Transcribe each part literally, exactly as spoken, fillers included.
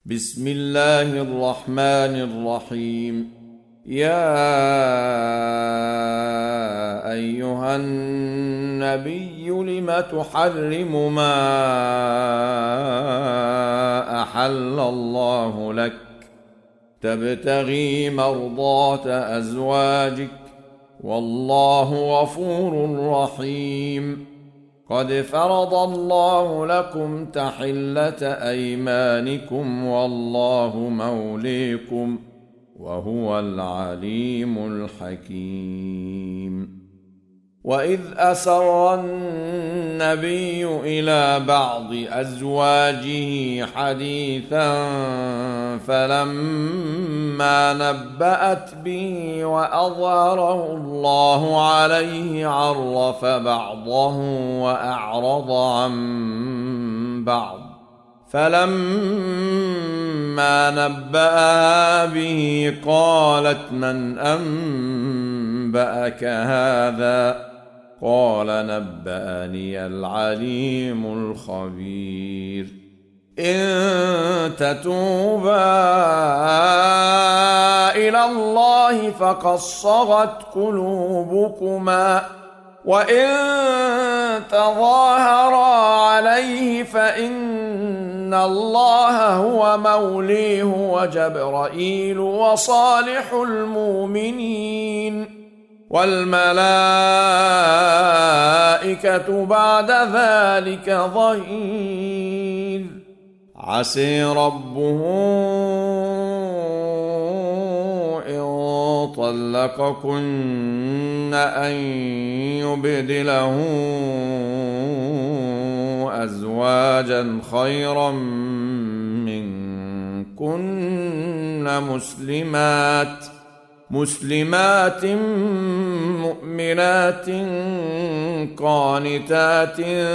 بسم الله الرحمن الرحيم. يا أيها النبي لم تحرم ما أحل الله لك تبتغي مرضات أزواجك والله غفور رحيم. قد فرض الله لكم تحلة أيمانكم والله موليكم وهو العليم الحكيم. وإذ أسر النبي إلى بعض أزواجه حديثا فلما نبأت به وأظهره الله عليه عرف بعضه وأعرض عن بعض، فلما نبأها به قالت من أنبأك هذا؟ قال نبأني العليم الخبير. إن تتوبا إلى الله فقد صغت قلوبكما، وإن تظاهرا عليه فإن الله هو موليه وجبرائيل وصالح المؤمنين والملائكة بعد ذلك ظهير. عسى ربه إن طلقكن أن يبدله أزواجا خيرا منكن مسلمات مسلمات مؤمنات قانتات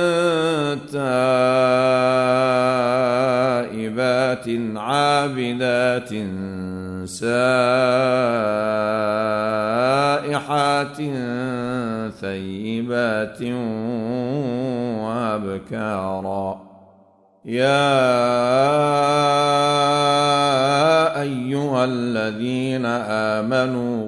تائبات عابدات سائحات ثيبات وأبكارا. يا أيها الذين آمنوا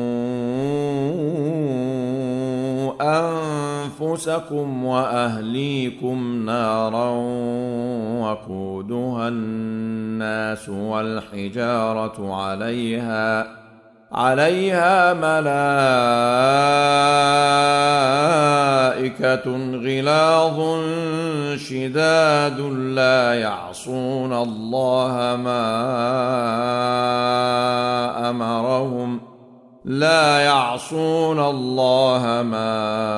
قوا أنفسكم وأهليكم نارا وقودها الناس والحجارة عليها عليها ملائكة غلاظ شداد لا يعصون الله ما أمرهم لا يعصون الله ما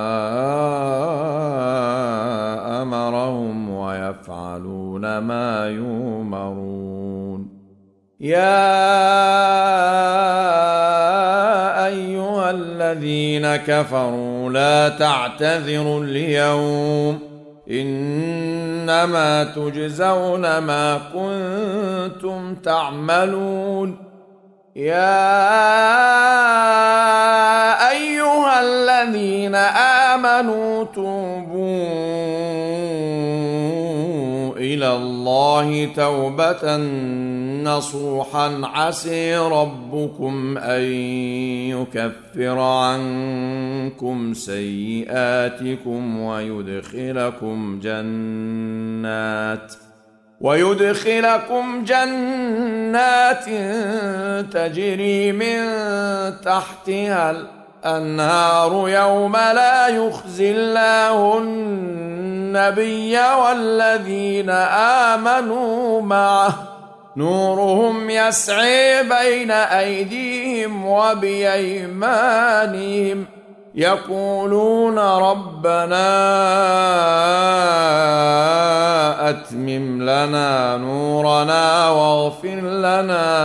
أمرهم ويفعلون ما يؤمرون. يا أيها الذين كفروا لا تعتذروا اليوم إنما تجزون ما كنتم تعملون. يا أيها الذين آمنوا توبوا إلى الله توبة نصوحا عسى ربكم أن يكفر عنكم سيئاتكم ويدخلكم جنات ويدخلكم جنات تجري من تحتها الأنهار يوم لا يخزي الله النبي والذين آمنوا معه نورهم يسعي بين أيديهم وبأيمانهم يقولون ربنا أتمم لنا نورنا واغفر لنا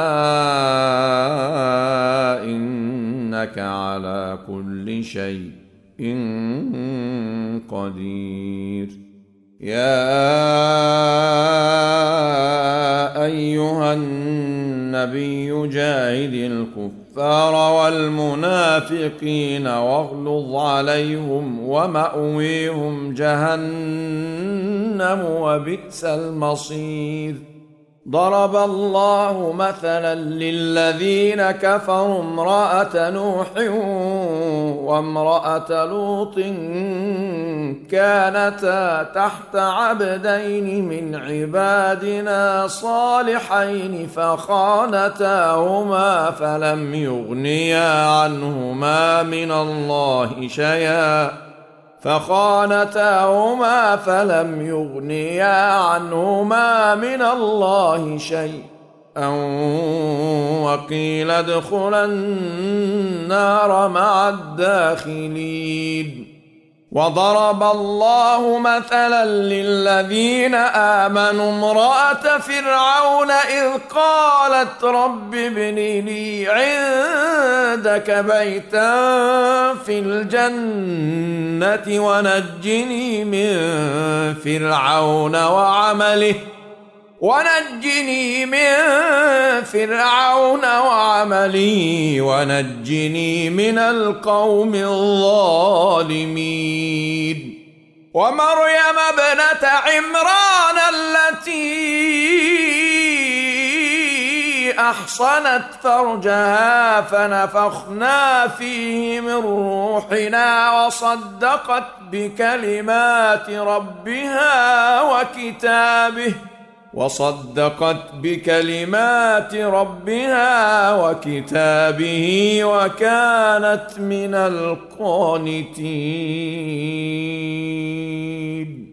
إنك على كل شيء قدير. يا أيها النبي جاهد الكفار والمنافقين واغلظ عليهم ومأويهم جهنم وبئس المصير. ضرب الله مثلا للذين كفروا امرأة نوح وامرأة لوط كانتا تحت عبدين من عبادنا صالحين فخانتاهما فلم يغنيا عنهما من الله شيئا فخانتاهما فلم يغنيا عنهما من الله شيئا وقيل ادخلا النار مع الداخلين. وضرب الله مثلا للذين آمنوا امرأة فرعون إذ قالت رب ابن لي عندك بيتا في الجنة ونجني من فرعون وعمله ونجني من فرعون وعمله ونجني من القوم الظالمين. ومريم ابنة عمران التي أحصنت فرجها فنفخنا فيه من روحنا وصدقت بكلمات ربها وكتابه وصدقت بكلمات ربها وكتابه وكانت من القانتين.